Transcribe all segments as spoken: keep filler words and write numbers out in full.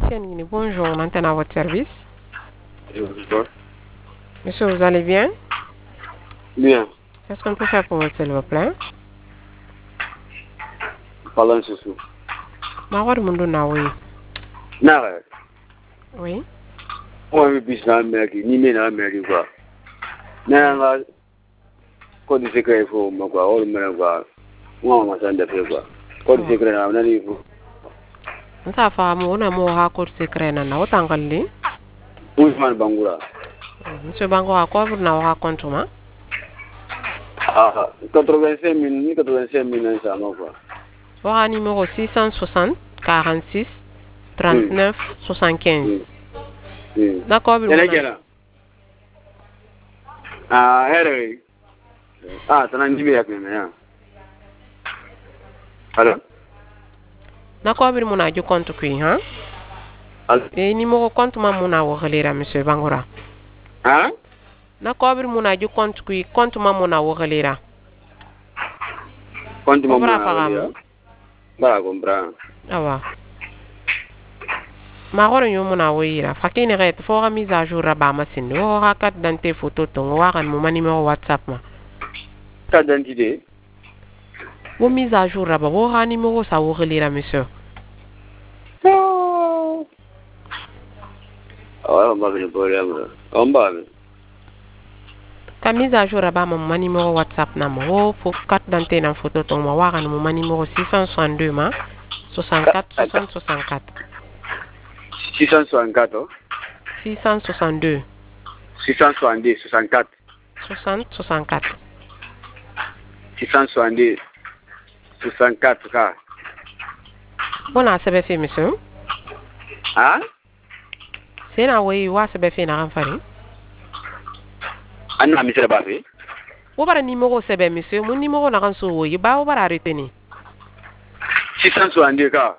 Tianini, bonjour, maintenant à votre service. Bonjour. Monsieur, vous allez bien? Bien. Qu'est-ce qu'on peut faire pour vous, s'il vous plaît? Parlons ce soir. Mawar Munduna, oui. Nara. Oui. Moi, je suis en Amérique, ni même en Amérique, quoi. Nara, quand tu sais qu'il faut, moi, quoi, on me l'a, quoi. Moi, on m'a s'en fait, quoi. Quand tu sais qu'il y a un niveau. Nta famu na mo ha ko secret na na otangalli. Ousmane Bangoura. Monsieur Bangoura ko na wa compte ma? Ah, quatre-vingt-cinq mille, quatre-vingt-cinq mille, ça, non, quoi. Wa numéro six cent soixante quarante-six trente-neuf soixante-quinze. D'accord, bien. Il y a Ah, Harry. Ah, t'en as un petit peu, Allô? D'accord, bir muna ju compte kui, hein? Et numéro compte ma muna wo relira monsieur Bangoura. Hein? D'accord, bir muna ju compte kui, compte ma muna wo relira. Compte ma muna wo relira. Ba comprendre. Awa. Ma goro yo muna wo yira. Fakine ret fo ga mise à jour ba machine. Wo ha kat dans tes photos to wa kan mo numéro WhatsApp ma. Carte d'identité. Wo mise à jour ba wo ha numéro sa wo relira monsieur. Ah, on va venir pour là. On va. Ka mise à jour ba mo numéro WhatsApp na mo fo kat dans tes na photo to mo wa kan mo numéro six cent soixante-deux ma soixante-quatre soixante soixante-quatre. six cent soixante-quatre. six cent soixante-deux. six cent soixante-deux, soixante-quatre. soixante soixante-quatre. six cent soixante-deux, soixante-quatre cas. Bon, là, c'est bien fait, monsieur. Hein? C'est là où il va se faire une renfari. Ah non, monsieur le bafé. Où va le numéro, c'est bien, monsieur. Mon numéro n'a rien sur vous. Il va où va arrêter ni. six cent soixante-deux cas.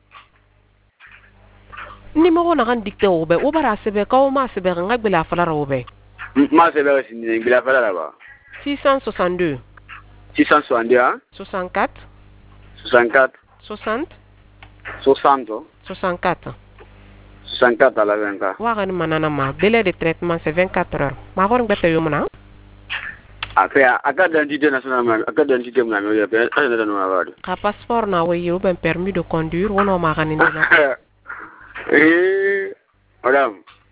Numéro n'a rien dicté au bé. Où va la se faire quand on m'a se faire un gars de la falloir au bé. Ma se faire signer de la falloir là-bas. six cent soixante-deux. six cent soixante-deux, hein? soixante-quatre. soixante-quatre. soixante. soixante. soixante-quatre. soixante-quatre à la vingt cas. Ouah, manana ma. Délai de traitement, c'est vingt-quatre heures. Ma voix n'est pas yomuna. Après, à carte d'identité nationale, à carte d'identité, mon ami, il y a pas de nom. Un passeport n'a oui, il un permis de conduire. On a marrané. Eh, madame.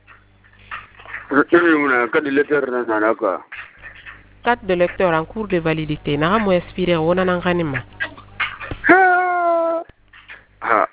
Je carte de lecteur national, quoi. Carte de lecteur en cours de validité. N'a pas expiré. On a n'engagé ma. Ah.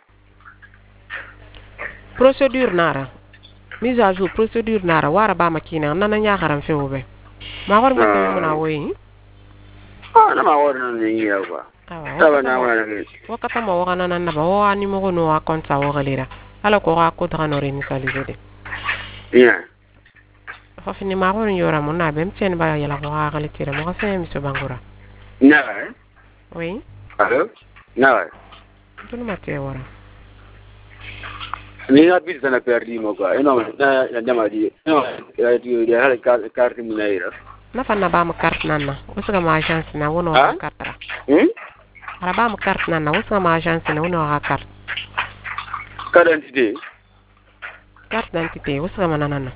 Procédure nara. Mise à jour procédure nara. Wara ba makina. Nana nya garam fe obe. Ma war ngata mo na woyi. Ah, na ma war na ni ya kwa. Tawa na wa na. Wakata ma wa na na ba wa ni mo no account sa wa galera. Ala ko ga ko dra no initialiser de. Bien. Fa fini ma war yora mo na bem tien ba yala ko ga galitira mo fa monsieur Bangoura. Na. Oui. Allô? Na. Tunu ma te wara. Ni na bisa na perdi mo kwa. Eno na na jama di. No, ya di di hala carte mo na ira. Na fa na ba ma carte nana. Usuga ma agence na wono ha carte. Hmm? Ara ba ma carte nana. Usuga ma agence na wono ha carte. Carte d'identité. Carte d'identité. Usuga ma nana.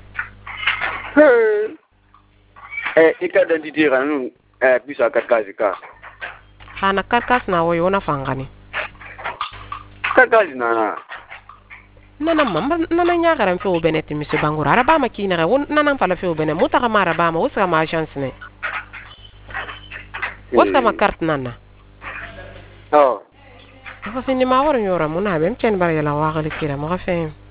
Eh, e carte d'identité ran eh bisa carte kazi ka. Hana carte kas na woyo na fangani. Carte kazi na na. Nana mamba nana nya garam fe obeneti monsieur Bangoura ara ba ma kina ga nana fala fe obene mutaka mara ba ma uska ma agence ne uska ma carte nana Oh fa fini ma wara yora muna bem chen bar yala wa gali kira ma fa